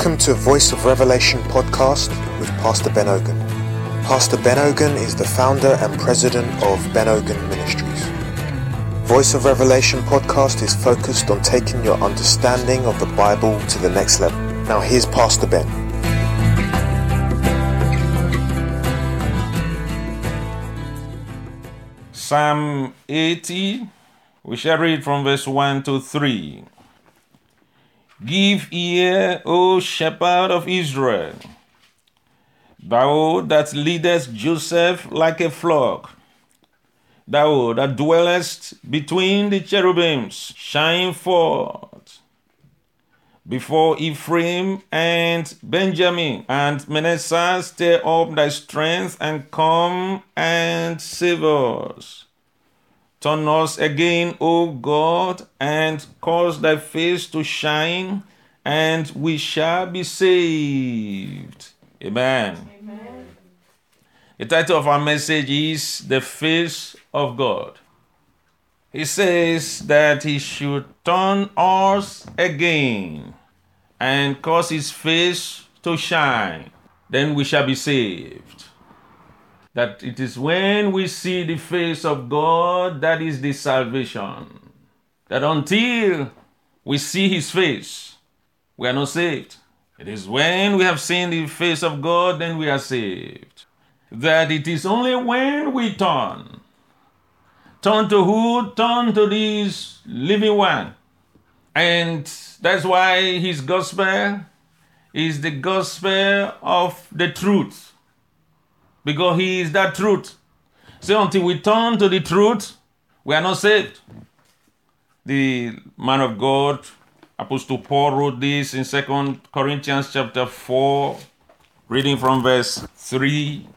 Welcome to Voice of Revelation podcast with Pastor Ben Ogun. Pastor Ben Ogun is the founder and president of Ben Ogun Ministries. Voice of Revelation podcast is focused on taking your understanding of the Bible to the next level. Now here's Pastor Ben. Psalm 80, we shall read from verse 1 to 3. Give ear, O shepherd of Israel, thou that leadest Joseph like a flock, thou that dwellest between the cherubims, shine forth before Ephraim and Benjamin, and Manasseh, stir up thy strength, and come and save us. Turn us again, O God, and cause thy face to shine, and we shall be saved. Amen. Amen. The title of our message is The Face of God. He says that he should turn us again and cause his face to shine. Then we shall be saved. That it is when we see the face of God that is the salvation. That until we see his face, we are not saved. It is when we have seen the face of God, then we are saved. That it is only when we turn. Turn to who? Turn to this living one. And that's why his gospel is the gospel of the truth. Because he is that truth. So until we turn to the truth, we are not saved. The man of God, Apostle Paul, wrote this in 2 Corinthians chapter 4, reading from verse 3.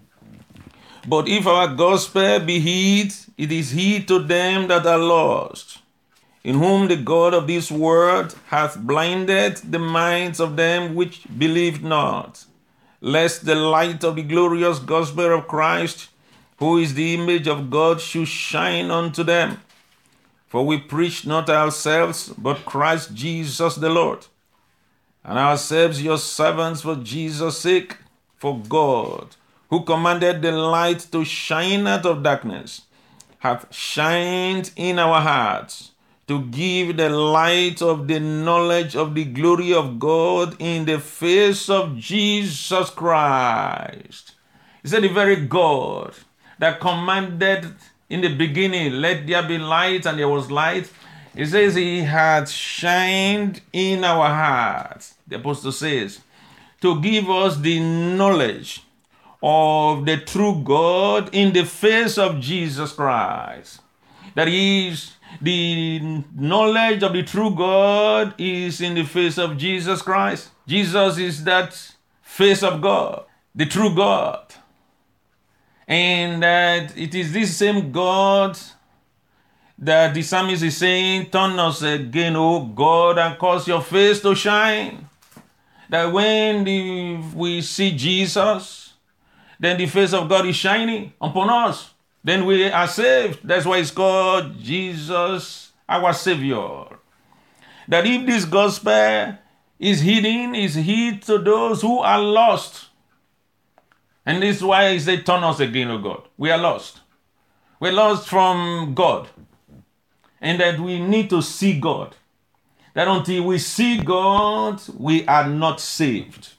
But if our gospel be hid, it is hid to them that are lost, in whom the God of this world hath blinded the minds of them which believe not, lest the light of the glorious gospel of Christ, who is the image of God, should shine unto them. For we preach not ourselves, but Christ Jesus the Lord, and ourselves your servants for Jesus' sake. For God, who commanded the light to shine out of darkness, hath shined in our hearts, to give the light of the knowledge of the glory of God in the face of Jesus Christ. He said the very God that commanded in the beginning, let there be light, and there was light. He says he had shined in our hearts, the apostle says, to give us the knowledge of the true God in the face of Jesus Christ. That is, the knowledge of the true God is in the face of Jesus Christ. Jesus is that face of God, the true God. And that it is this same God that the psalmist is saying, turn us again, O God, and cause your face to shine. That when we see Jesus, then the face of God is shining upon us. Then we are saved. That's why it's called Jesus, our Savior. That if this gospel is hidden, is hid to those who are lost. And this is why he said, turn us again, O God. We are lost. We're lost from God. And that we need to see God. That until we see God, we are not saved.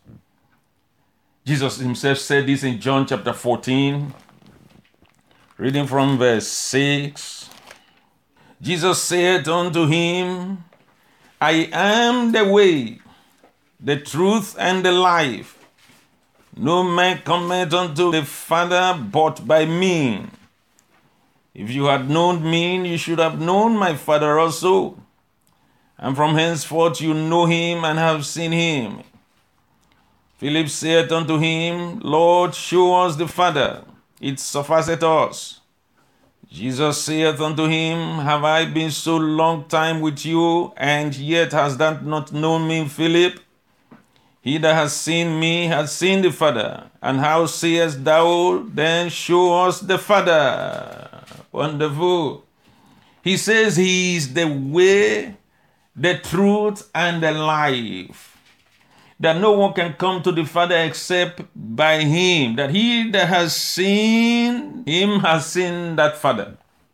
Jesus himself said this in John chapter 14. Reading from verse 6, Jesus said unto him, I am the way, the truth, and the life. No man cometh unto the Father but by me. If you had known me, you should have known my Father also. And from henceforth you know him and have seen him. Philip said unto him, Lord, show us the Father. It sufficeth us. Jesus saith unto him, Have I been so long time with you, and yet hast thou not known me, Philip? He that has seen me has seen the Father. And how sayest thou, then show us the Father? Wonderful. He says he is the way, the truth, and the life. that no one can come to the Father except by him, that he that has seen him has seen that Father,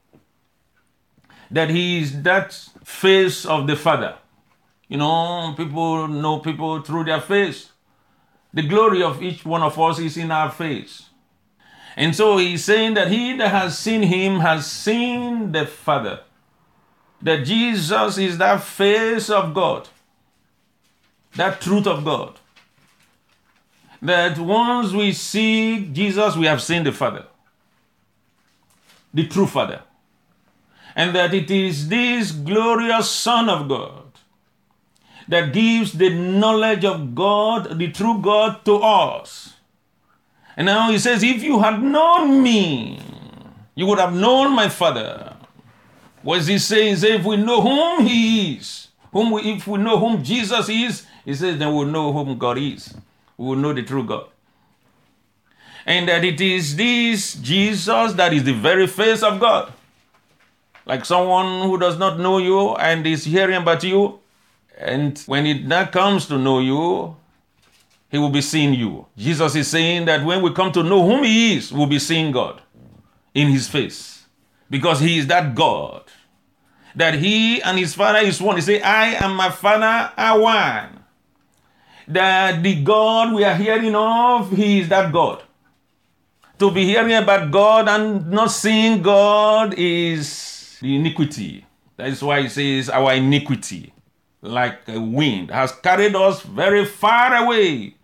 that he is that face of the Father. You people know people through their face. The glory of each one of us is in our face. And so he's saying that he that has seen him has seen the Father. That Jesus is that face of God, that truth of God. That once we see Jesus, we have seen the Father, the true Father. And that it is this glorious Son of God that gives the knowledge of God, the true God, to us. And now he says, if you had known me, you would have known my Father. What is he saying? He says, if we know whom he is, if we know whom Jesus is, he says, then we'll know whom God is. We will know the true God. And that it is this Jesus that is the very face of God. Like someone who does not know you and is hearing about you, and when it now comes to know you, he will be seeing you. Jesus is saying that when we come to know whom he is, we'll be seeing God in his face. Because he is that God. That he and his Father is one. He says, I and my Father are one. That the God we are hearing of, he is that God. To be hearing about God and not seeing God is the iniquity. That is why he says our iniquity, like a wind, has carried us very far away.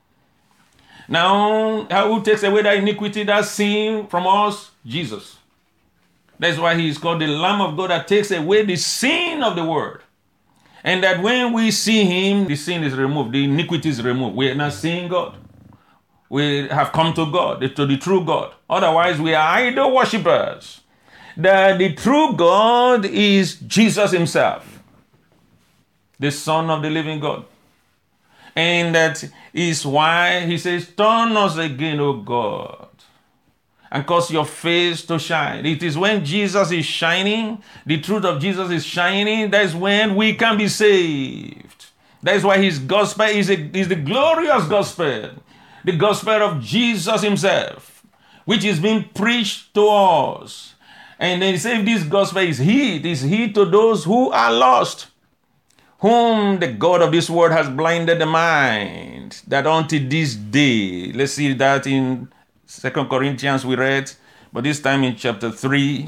Now, who takes away that iniquity, that sin from us? Jesus. That's why he is called the Lamb of God that takes away the sin of the world. And that when we see him, the sin is removed, the iniquity is removed. We are not seeing God. We have come to God, to the true God. Otherwise, we are idol worshippers. That the true God is Jesus himself, the Son of the living God. And that is why he says, turn us again, O God, and cause your face to shine. It is when Jesus is shining, the truth of Jesus is shining, that is when we can be saved. That is why his gospel is the glorious gospel, the gospel of Jesus himself, which is being preached to us. And then he says, this gospel is heed to those who are lost, whom the God of this world has blinded the mind, that until this day, let's see that in 2 Corinthians we read, but this time in chapter 3.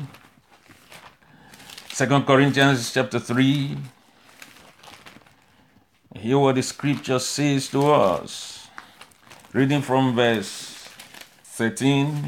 2 Corinthians chapter 3. Hear what the scripture says to us. Reading from verse 13.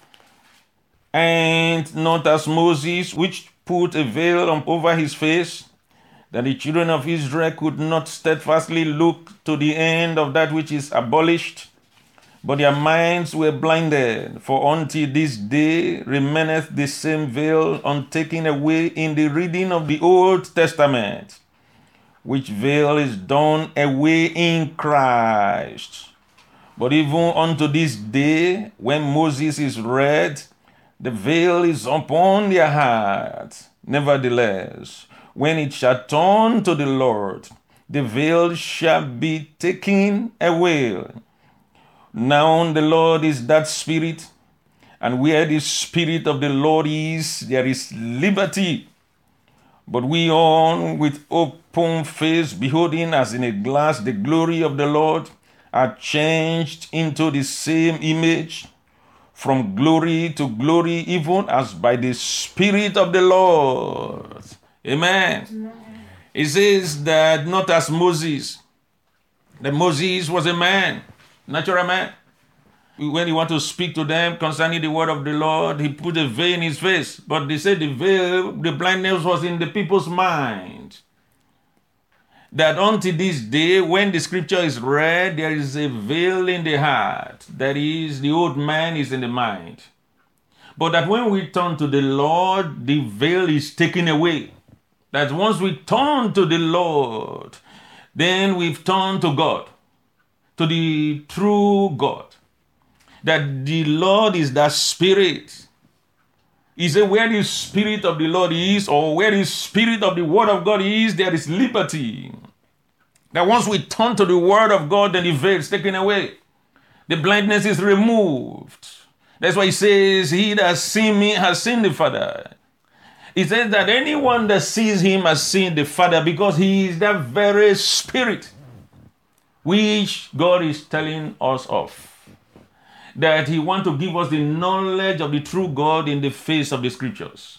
And not as Moses, which put a veil over his face, that the children of Israel could not steadfastly look to the end of that which is abolished, but their minds were blinded. For until this day remaineth the same veil untaken away in the reading of the Old Testament, which veil is done away in Christ. But even unto this day, when Moses is read, the veil is upon their hearts. Nevertheless, when it shall turn to the Lord, the veil shall be taken away. Now the Lord is that Spirit, and where the Spirit of the Lord is, there is liberty. But we on with open face, beholding as in a glass the glory of the Lord, are changed into the same image, from glory to glory, even as by the Spirit of the Lord. Amen. Amen. It says that not as Moses. That Moses was a man, natural man. When he wanted to speak to them concerning the word of the Lord, he put a veil in his face. But they said the veil, the blindness was in the people's mind. That until this day, when the scripture is read, there is a veil in the heart. That is, the old man is in the mind. But that when we turn to the Lord, the veil is taken away. That once we turn to the Lord, then we've turned to God, to the true God. That the Lord is that Spirit. He said, where the Spirit of the Lord is, or where the Spirit of the Word of God is, there is liberty. That once we turn to the word of God, then the veil is taken away. The blindness is removed. That's why he says, he that has seen me has seen the Father. He says that anyone that sees him has seen the Father, because he is that very Spirit which God is telling us of. That he wants to give us the knowledge of the true God in the face of the scriptures.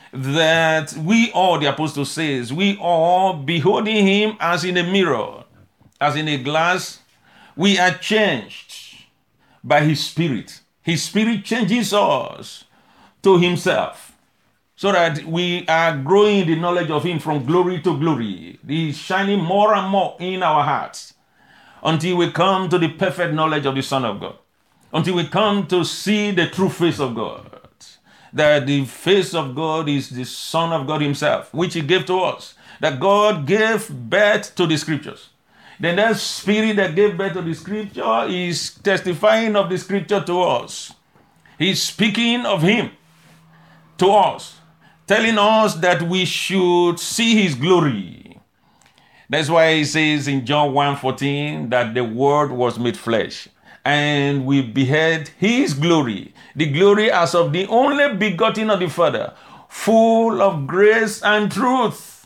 That we all, the apostle says, we all beholding him as in a mirror, as in a glass, we are changed by his Spirit. His Spirit changes us to himself, so that we are growing in the knowledge of him from glory to glory. He is shining more and more in our hearts until we come to the perfect knowledge of the Son of God, until we come to see the true face of God. That the face of God is the Son of God himself, which he gave to us. That God gave birth to the scriptures. Then that Spirit that gave birth to the scripture is testifying of the scripture to us. He's speaking of him to us, telling us that we should see his glory. That's why he says in John 1:14 that the Word was made flesh, and we beheld his glory, the glory as of the only begotten of the Father, full of grace and truth.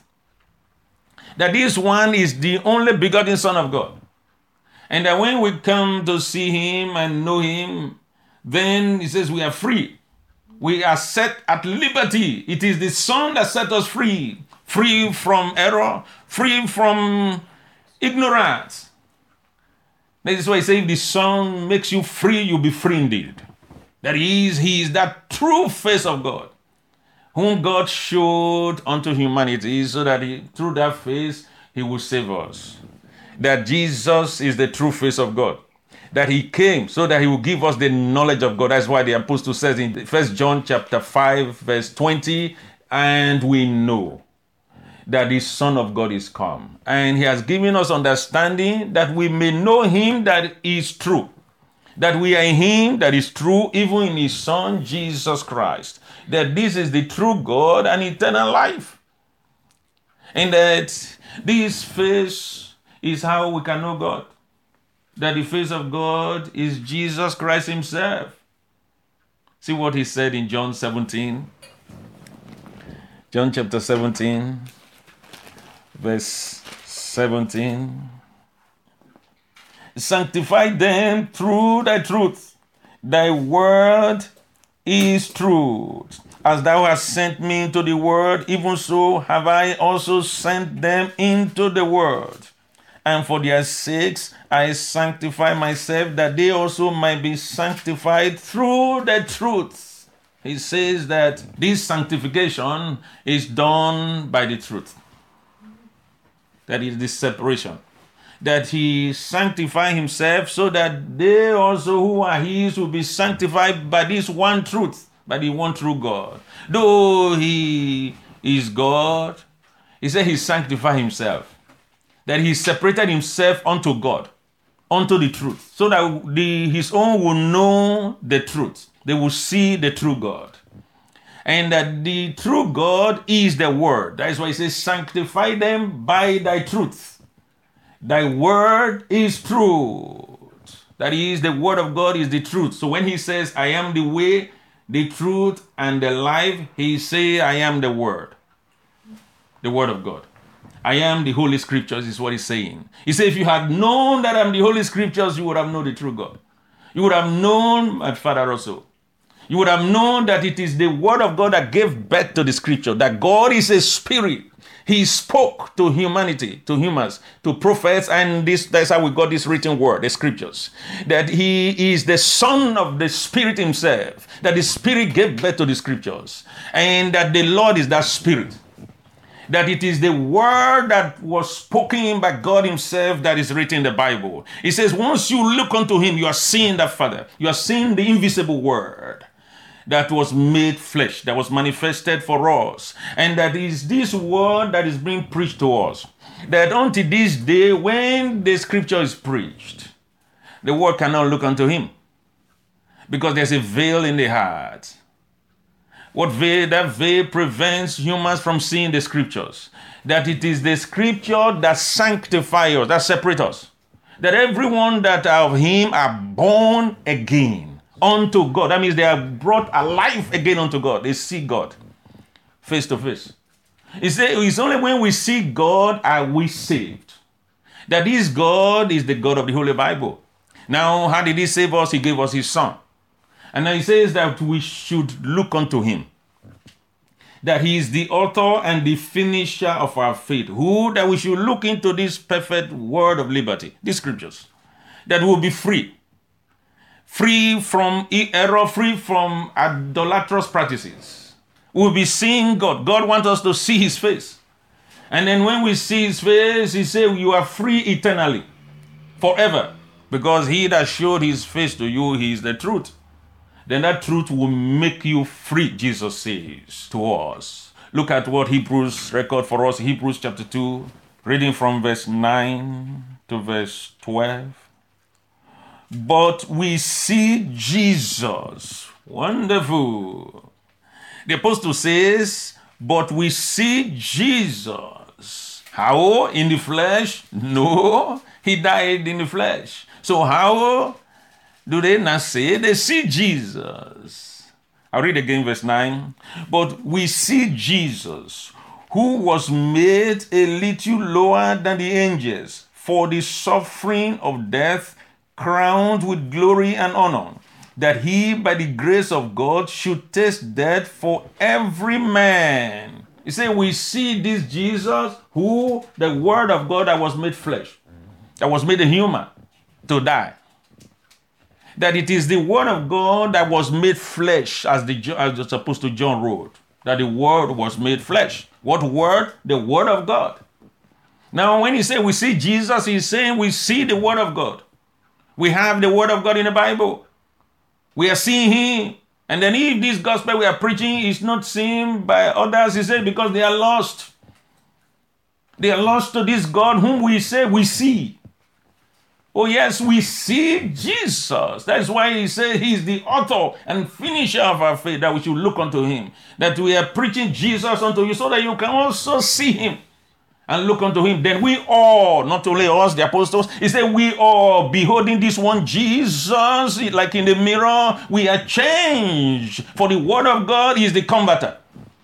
That this one is the only begotten Son of God. And that when we come to see him and know him, then he says we are free. We are set at liberty. It is the Son that set us free. Free from error, free from ignorance. That is why he says if the Son makes you free, you'll be free indeed. That he is that true face of God, whom God showed unto humanity, so that through that face he will save us. That Jesus is the true face of God. That he came so that he will give us the knowledge of God. That's why the apostle says in 1 John chapter 5, verse 20, and we know that the Son of God is come. And he has given us understanding that we may know him that is true. That we are in him that is true, even in his Son, Jesus Christ. That this is the true God and eternal life. And that this face is how we can know God. That the face of God is Jesus Christ himself. See what he said in John 17. John chapter 17, verse 17. Sanctify them through thy truth. Thy word is truth. As thou hast sent me into the world, even so have I also sent them into the world. And for their sakes I sanctify myself, that they also might be sanctified through the truth. He says that this sanctification is done by the truth. That is the separation. That he sanctify himself so that they also who are his will be sanctified by this one truth, by the one true God. Though he is God, he said he sanctified himself. That he separated himself unto God, unto the truth, so that his own will know the truth. They will see the true God. And that the true God is the word. That is why he says, sanctify them by thy truth. Thy word is truth. That is, the word of God is the truth. So when he says, I am the way, the truth, and the life, he says, I am the word of God. I am the Holy Scriptures is what he's saying. He said, if you had known that I'm the Holy Scriptures, you would have known the true God. You would have known my Father also. You would have known that it is the word of God that gave birth to the scripture, that God is a spirit. He spoke to humanity, to humans, to prophets, and that's how we got this written word, the scriptures. That he is the Son of the Spirit himself, that the Spirit gave birth to the scriptures, and that the Lord is that Spirit. That it is the word that was spoken by God himself that is written in the Bible. He says, once you look unto him, you are seeing that Father. You are seeing the invisible word that was made flesh, that was manifested for us. And that is this word that is being preached to us. That until this day, when the scripture is preached, the world cannot look unto him. Because there's a veil in the heart. That veil prevents humans from seeing the scriptures. That it is the scripture that sanctifies us, that separates us. That everyone that are of him are born again unto God. That means they are brought alive again unto God. They see God face to face. It's only when we see God are we saved. That this God is the God of the Holy Bible. Now, how did he save us? He gave us his son. And now he says that we should look unto him. That he is the author and the finisher of our faith. That we should look into this perfect word of liberty, these scriptures. That we will be free. Free from error, free from idolatrous practices. We will be seeing God. God wants us to see his face. And then when we see his face, he says, you are free eternally, forever. Because he that showed his face to you, he is the truth. Then that truth will make you free, Jesus says to us. Look at what Hebrews record for us. Hebrews chapter 2, reading from verse 9 to verse 12. But we see Jesus. Wonderful. The apostle says, but we see Jesus. How? In the flesh? No, he died in the flesh. So how do they not say? They see Jesus. I'll read again verse 9. But we see Jesus, who was made a little lower than the angels, for the suffering of death, crowned with glory and honor, that he, by the grace of God, should taste death for every man. He said, we see this Jesus, who, the word of God that was made flesh, that was made a human, to die. That it is the word of God that was made flesh, as the Apostle John wrote. That the word was made flesh. What word? The word of God. Now, when he said we see Jesus, he's saying we see the word of God. We have the word of God in the Bible. We are seeing him. And then if this gospel we are preaching is not seen by others, he said, because they are lost. They are lost to this God whom we say we see. Oh yes, we see Jesus. That's why he said he is the author and finisher of our faith, that we should look unto him. That we are preaching Jesus unto you so that you can also see him and look unto him. Then we all, not only us, the apostles, he said we all beholding this one Jesus, like in the mirror, we are changed. For the word of God is the converter.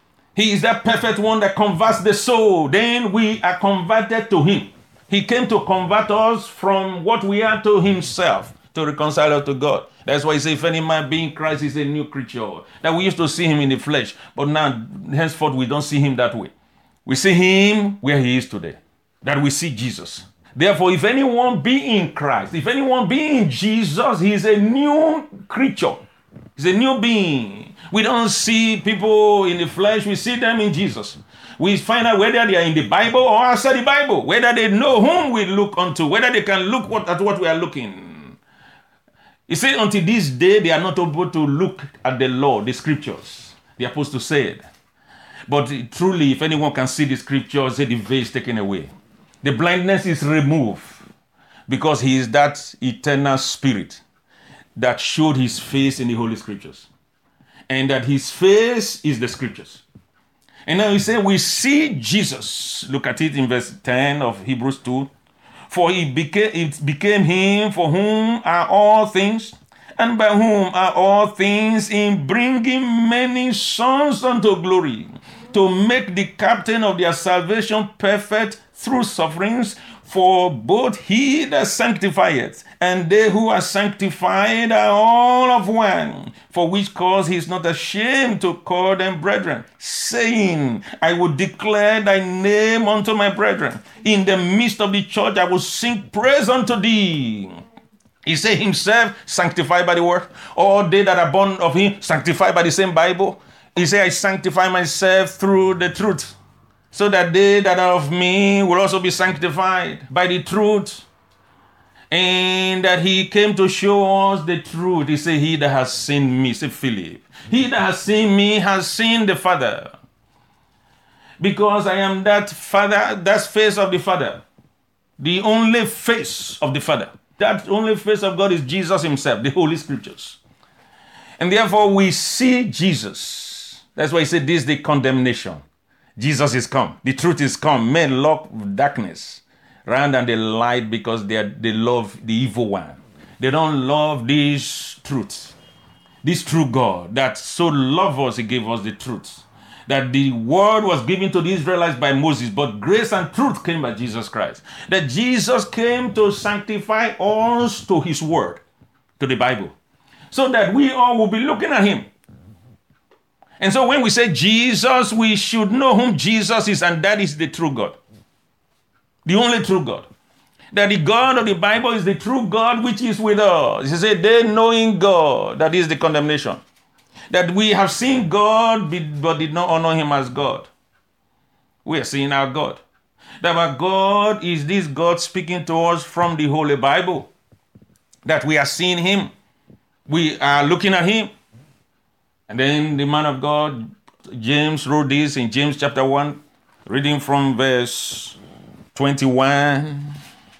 He is that perfect one that converts the soul. Then we are converted to him. He came to convert us from what we are to himself, to reconcile us to God. That's why he said, if any man be in Christ, is a new creature. That we used to see him in the flesh, but now, henceforth, we don't see him that way. We see him where he is today. That we see Jesus. Therefore, if anyone be in Christ, if anyone be in Jesus, he is a new creature. He's a new being. We don't see people in the flesh, we see them in Jesus. We find out whether they are in the Bible or outside the Bible, whether they know whom we look unto, whether they can look at what we are looking. You see, until this day, they are not able to look at the law, the scriptures. The apostle said. But truly, if anyone can see the scriptures, the veil is taken away. The blindness is removed because he is that eternal spirit that showed his face in the Holy Scriptures. And that his face is the scriptures. And now he said, we see Jesus. Look at it in verse 10 of Hebrews 2. For it became him for whom are all things, and by whom are all things, in bringing many sons unto glory, to make the captain of their salvation perfect through sufferings. For both he that sanctifieth and they who are sanctified are all of one, for which cause he is not ashamed to call them brethren, saying, I will declare thy name unto my brethren. In the midst of the church I will sing praise unto thee. He said himself, sanctified by the word. All they that are born of him, sanctified by the same Bible. He said, I sanctify myself through the truth, so that they that are of me will also be sanctified by the truth. And that he came to show us the truth. He said, he that has seen me, say Philip, he that has seen me has seen the Father. Because I am that Father, that face of the Father. The only face of the Father. That only face of God is Jesus himself, the Holy Scriptures. And therefore we see Jesus. That's why he said this is the condemnation. Jesus is come. The truth is come. Men love darkness rather than the light because they love the evil one. They don't love this truth. This true God that so loved us, he gave us the truth. That the word was given to the Israelites by Moses, but grace and truth came by Jesus Christ. That Jesus came to sanctify us to his word, to the Bible, so that we all will be looking at him. And so when we say Jesus, we should know whom Jesus is, and that is the true God. The only true God. That the God of the Bible is the true God which is with us. He said, they knowing God, that is the condemnation. That we have seen God but did not honor him as God. We are seeing our God. That our God is this God speaking to us from the Holy Bible. That we are seeing him. We are looking at him. And then the man of God, James, wrote this in James chapter 1, reading from verse 21.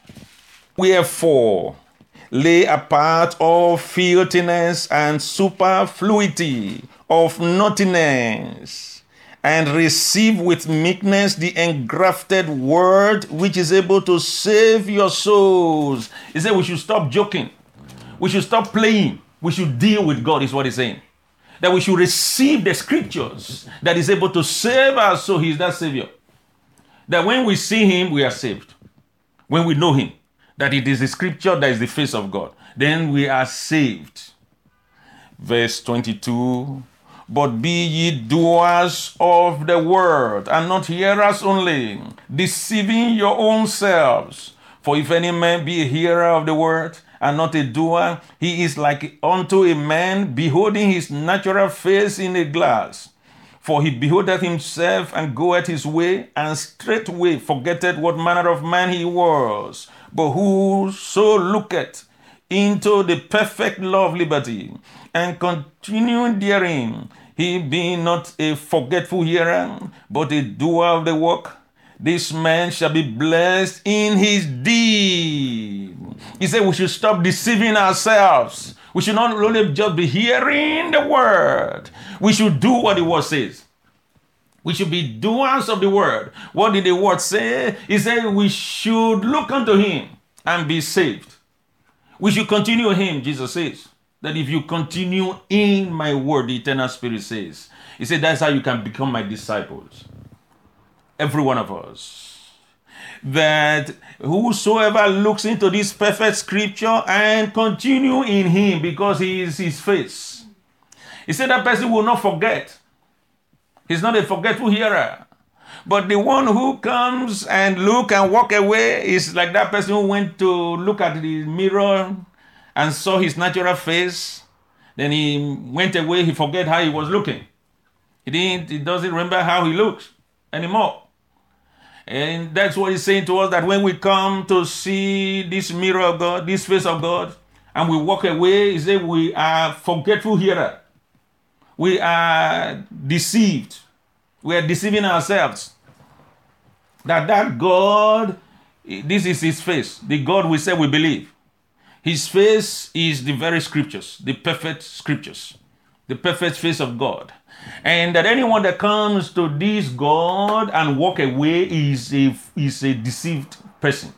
Wherefore, lay apart all filthiness and superfluity of naughtiness, and receive with meekness the engrafted word which is able to save your souls. He said we should stop joking. We should stop playing. We should deal with God, is what he's saying. That we should receive the scriptures that is able to save us, so he's that Savior. That when we see him, we are saved. When we know him, that it is the scripture that is the face of God, then we are saved. Verse 22, but be ye doers of the word, and not hearers only, deceiving your own selves. For if any man be a hearer of the word, and not a doer, he is like unto a man beholding his natural face in a glass. For he beholdeth himself, and goeth his way, and straightway forgetteth what manner of man he was. But whoso looketh into the perfect law of liberty, and continuing therein, he being not a forgetful hearer, but a doer of the work, this man shall be blessed in his deed. He said we should stop deceiving ourselves. We should not only just be hearing the word. We should do what the word says. We should be doers of the word. What did the word say? He said we should look unto him and be saved. We should continue him, Jesus says. That if you continue in my word, the eternal spirit says. He said that's how you can become my disciples. Every one of us. That whosoever looks into this perfect scripture and continue in him, because he is his face. He said that person will not forget. He's not a forgetful hearer. But the one who comes and look and walk away is like that person who went to look at the mirror and saw his natural face. Then he went away, he forget how he was looking. He doesn't remember how he looks anymore. And that's what he's saying to us, that when we come to see this mirror of God, this face of God, and we walk away, he said we are forgetful hearer. We are deceived. We are deceiving ourselves. That God, this is his face. The God we say we believe. His face is the very scriptures, the perfect scriptures, the perfect face of God. And that anyone that comes to this God and walk away is a deceived person.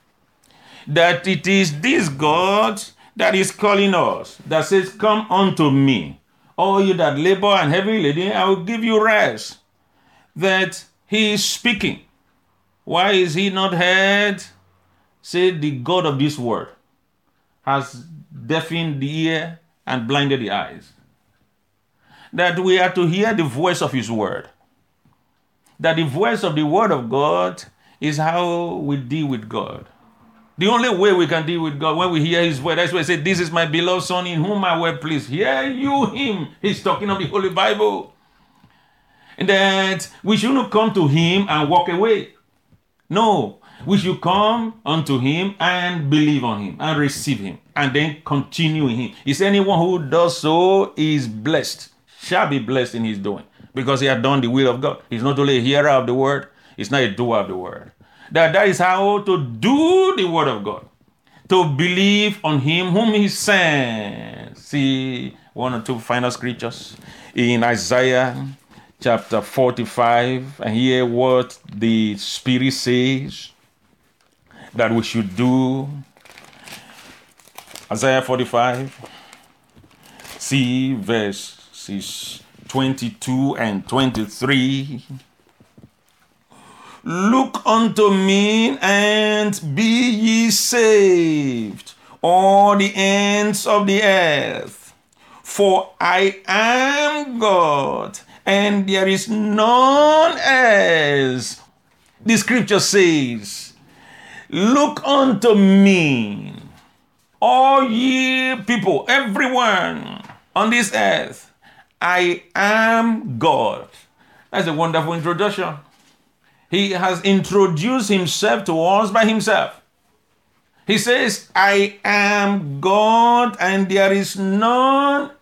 That it is this God that is calling us, that says, come unto me. All you that labor and heavy laden, I will give you rest. That he is speaking. Why is he not heard? Say the God of this world has deafened the ear and blinded the eyes. That we are to hear the voice of his word. That the voice of the word of God is how we deal with God. The only way we can deal with God, when we hear his voice, that's why he said, this is my beloved son in whom I well pleased. Hear you him. He's talking of the Holy Bible. And that we shouldn't come to him and walk away. No, we should come unto him and believe on him and receive him and then continue in him. Is anyone who does so is blessed, shall be blessed in his doing, because he has done the will of God. He's not only a hearer of the word, he's not a doer of the word. That is how to do the word of God, to believe on him whom he sent. See one or two final scriptures in Isaiah chapter 45 and hear what the Spirit says that we should do. Isaiah 45, see verses 22 and 23. Look unto me and be ye saved, all the ends of the earth. For I am God, and there is none else. The scripture says, look unto me, all ye people, everyone on this earth. I am God. That's a wonderful introduction. He has introduced himself to us by himself. He says, I am God and there is none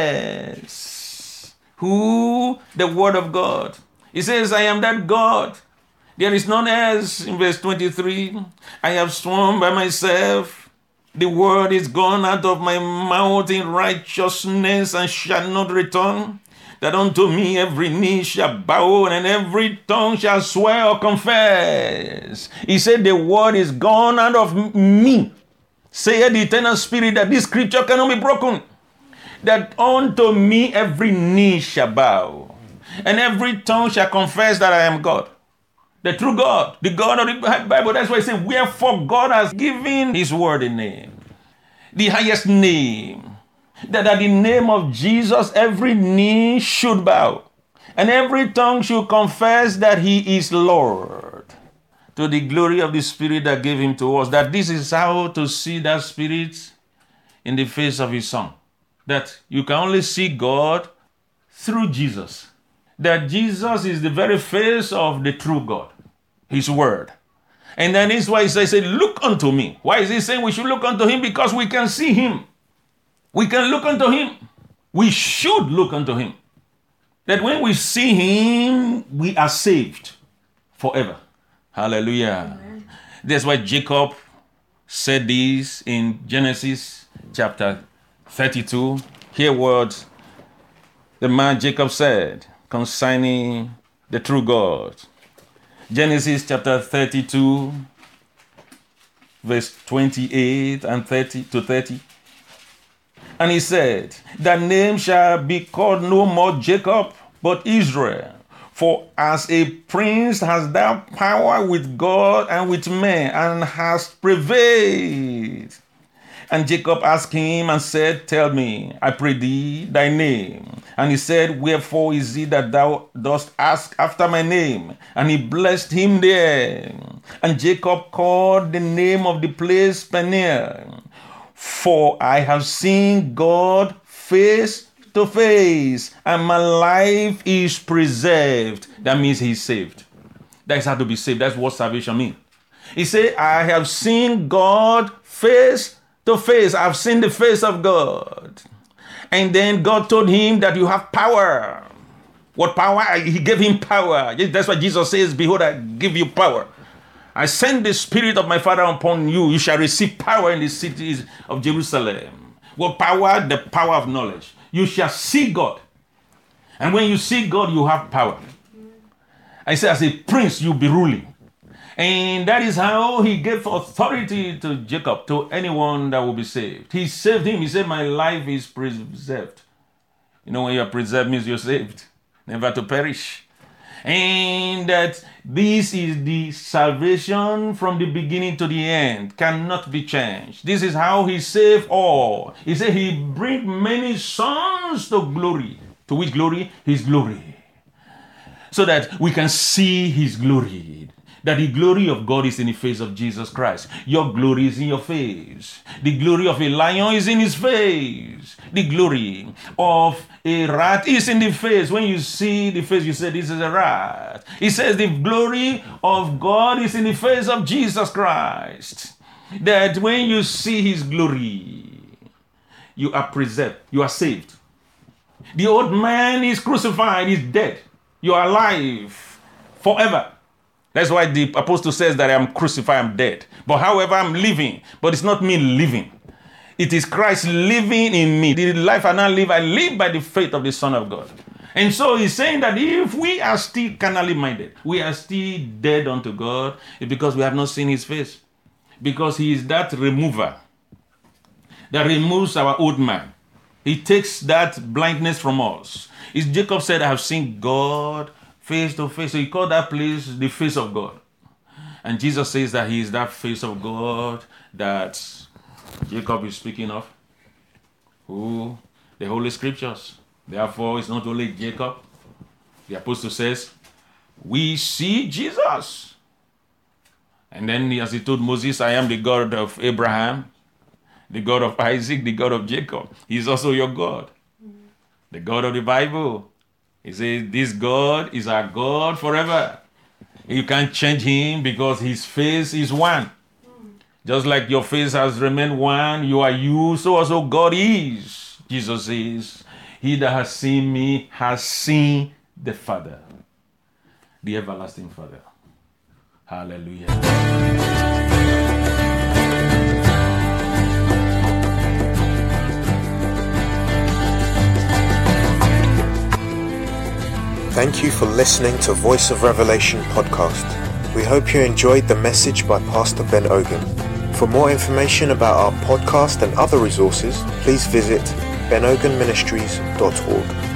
else. Who? The Word of God. He says, I am that God. There is none else. In verse 23, I have sworn by myself, the word is gone out of my mouth in righteousness and shall not return, that unto me every knee shall bow and every tongue shall swear or confess. He said, the word is gone out of me. Saith the eternal Spirit, that this scripture cannot be broken. That unto me every knee shall bow and every tongue shall confess that I am God. The true God, the God of the Bible. That's why I say, wherefore God has given his word a name. The highest name. That at the name of Jesus, every knee should bow. And every tongue should confess that he is Lord. To the glory of the Spirit that gave him to us. That this is how to see that Spirit in the face of his Son. That you can only see God through Jesus. That Jesus is the very face of the true God. His word. And then this is why he says, look unto me. Why is he saying we should look unto him? Because we can see him. We can look unto him. We should look unto him. That when we see him, we are saved forever. Hallelujah. Amen. That's why Jacob said this in Genesis chapter 32. Hear what the man Jacob said concerning the true God. Genesis chapter 32, verse 28 and 30 to 30. And he said, thy name shall be called no more Jacob, but Israel. For as a prince hast thou power with God and with men, and hast prevailed. And Jacob asked him and said, tell me, I pray thee, thy name. And he said, wherefore is it that thou dost ask after my name? And he blessed him there. And Jacob called the name of the place Peniel. For I have seen God face to face, and my life is preserved. That means he's saved. That's how to be saved. That's what salvation means. He said, I have seen God face to face. I've seen the face of God. And then God told him that you have power. What power? He gave him power. That's why Jesus says, behold, I give you power. I send the Spirit of my Father upon you. You shall receive power in the cities of Jerusalem. What power? The power of knowledge. You shall see God. And when you see God, you have power. I say, as a prince, you'll be ruling. And that is how he gave authority to Jacob, to anyone that will be saved. He saved him. He said, my life is preserved. You know, when you are preserved means you're saved, never to perish. And that this is the salvation from the beginning to the end, cannot be changed. This is how he saved all. He said he bring many sons to glory. To which glory? His glory. So that we can see his glory. That the glory of God is in the face of Jesus Christ. Your glory is in your face. The glory of a lion is in his face. The glory of a rat is in the face. When you see the face, you say, this is a rat. He says the glory of God is in the face of Jesus Christ. That when you see his glory, you are preserved. You are saved. The old man is crucified, is dead. You are alive forever. That's why the apostle says that I am crucified, I'm dead. But however, I'm living. But it's not me living. It is Christ living in me. The life I now live, I live by the faith of the Son of God. And so he's saying that if we are still carnally minded, we are still dead unto God, it's because we have not seen his face. Because he is that remover that removes our old man. He takes that blindness from us. It's Jacob said, I have seen God face to face. So he called that place the face of God. And Jesus says that he is that face of God that Jacob is speaking of. Who? The Holy Scriptures. Therefore, it's not only Jacob. The apostle says, we see Jesus. And then as he told Moses, I am the God of Abraham, the God of Isaac, the God of Jacob. He's also your God. The God of the Bible. He says, this God is our God forever. You can't change him because his face is one. Just like your face has remained one, you are you, so also God is. Jesus says, he that has seen me has seen the Father, the everlasting Father. Hallelujah. Thank you for listening to Voice of Revelation podcast. We hope you enjoyed the message by Pastor Ben Ogun. For more information about our podcast and other resources, please visit benogunministries.org.